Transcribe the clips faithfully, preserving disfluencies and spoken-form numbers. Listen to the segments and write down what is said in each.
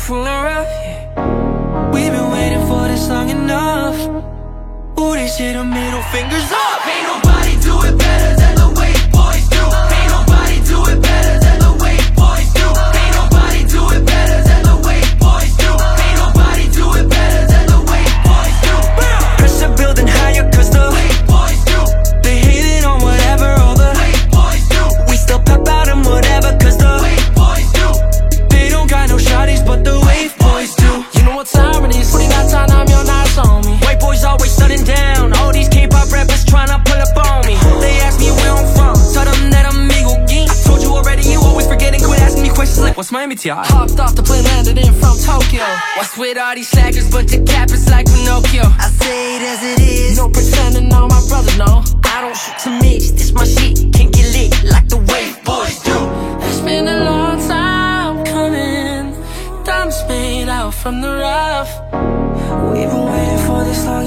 from the rough, yeah. We've been waiting for this long enough. Ooh, this shit, the middle fingers up. Ain't nobody do it better than the way boys do. Ain't nobody do it better than the way boys do. Ain't nobody do it better than the way boys do. Ain't nobody do it better than the way boys do. Pressure building higher cause the way boys do. They hating on whatever all the way boys do. We still pop out and whatever cause the way boys do. They don't got no shawties but the way boys do. You know what time it is? forty-nine time, I'm your nights on me. White boys always shutting down. All these K-pop rappers tryna pull up on me. They ask me where I'm from, tell them that I'm Eagle Geek. Told you already, you always forgetting. Quit asking me questions like, what's Miami T I? Hopped off the plane, landed in from Tokyo. What's with all these slackers, but the cap is like Pinocchio? I say it as it is. No pretending, no, my brother, no. I don't shoot to mix, this my shit. Can't get lit like the way boys do. It's been a long time coming. Diamonds made out from the rough. We've been waiting for this long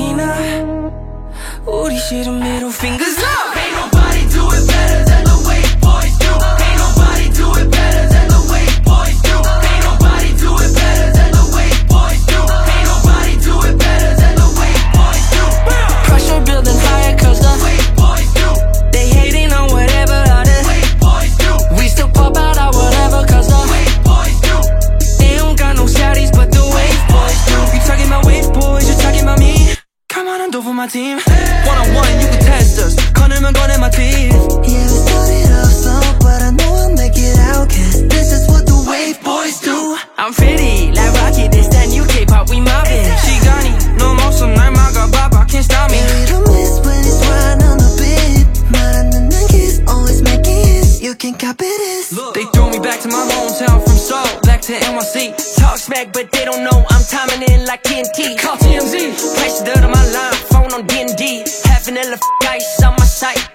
enough. Ooh, these shit, the middle fingers up. Ain't nobody do it better than the way boys do. Ain't nobody do it better than the way boys do. Ain't nobody do it better than the way boys do. Ain't nobody do it better than the way boys do. Pressure building higher cause the way boys do. They hating on whatever other way boys do. We still pop out at whatever cause the way boys do. They don't got no shawties but the way boys do. You talking about wave boys, you talking about me. Come on and do for my team. One on one, you can test us. 꺼내면 꺼내 my teeth. Yeah, we started off slow, but I know I'll make it out. Cause this is what the wave boys do. I'm pretty, like Rocky, this that new K-pop, we mobbing. 시간이 너무 없어, 날 막아봐봐, can't stop me. Yeah, we don't miss when it's right on the beat. 말 안 듣는 kiss, always making hits. You can copy this. They threw me back to my hometown from Seoul, back to N Y C. Talk smack, but they don't know I'm timing in like T N T. Call T M Z. Place to my line, phone on D and D. Half an L F ice on my site.